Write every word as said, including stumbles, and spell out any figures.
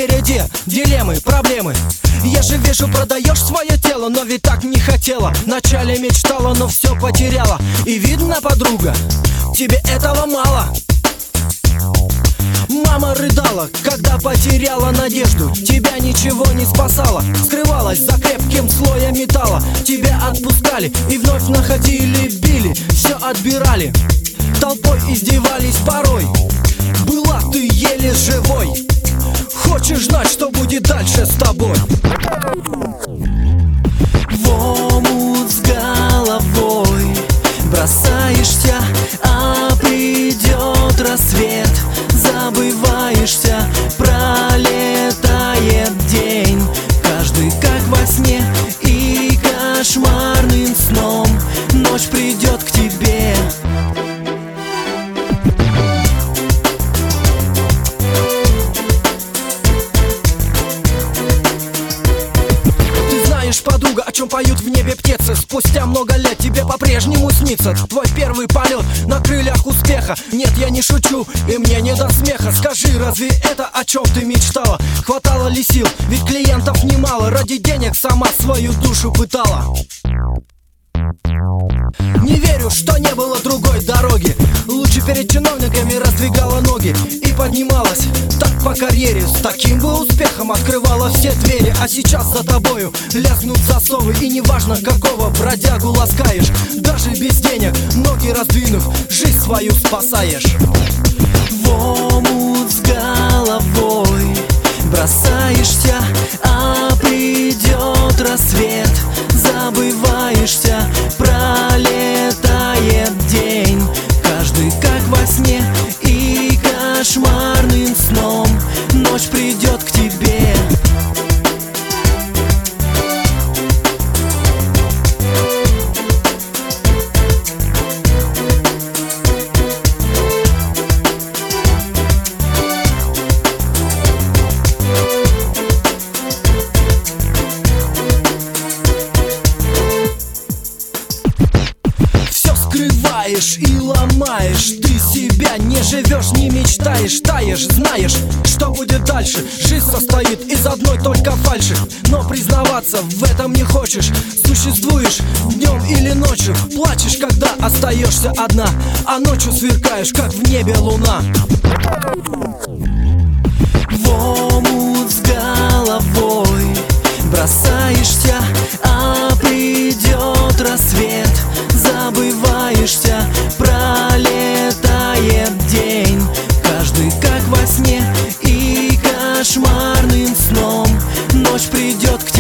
впереди дилеммы, проблемы. Я же вижу, продаешь свое тело, но ведь так не хотела. Вначале мечтала, но все потеряла. И видно, подруга, тебе этого мало. Мама рыдала, когда потеряла надежду. Тебя ничего не спасало, скрывалась за крепким слоем металла. Тебя отпускали и вновь находили, били, все отбирали. Толпой издевались порой. Была ты еле живой. Хочешь знать, что будет дальше с тобой? В омут с головой бросаешься, а придет рассвет. Забываешься, пролетает день, каждый как во сне, и кошмарным сном ночь придет к тебе. Подруга, о чем поют в небе птицы. Спустя много лет тебе по-прежнему снится твой первый полет на крыльях успеха. Нет, я не шучу, и мне не до смеха. Скажи, разве это о чем ты мечтала? Хватало ли сил? Ведь клиентов немало. Ради денег сама свою душу пытала. Не верю, что не было другой дороги. Лучше перед чиновниками раздвигала ноги и поднималась так по карьере. С таким бы успехом открывала все двери. А сейчас за тобою лязгнут засовы, и неважно, какого бродягу ласкаешь. Даже без денег, ноги раздвинув, жизнь свою спасаешь. В омут с головой бросаешься, а придет рассвет. Забываешься, пролетает день, каждый как во сне, и кошмарным сном ночь придет к тебе. И ломаешь, ты себя не живешь, не мечтаешь, таешь, знаешь, что будет дальше. Жизнь состоит из одной только фальши, но признаваться в этом не хочешь. Существуешь днем или ночью, плачешь, когда остаешься одна, а ночью сверкаешь, как в небе луна. В омут с головой бросаешься, а придет рассвет. Забываешься, пролетает день, каждый как во сне, и кошмарным сном ночь придет к тебе.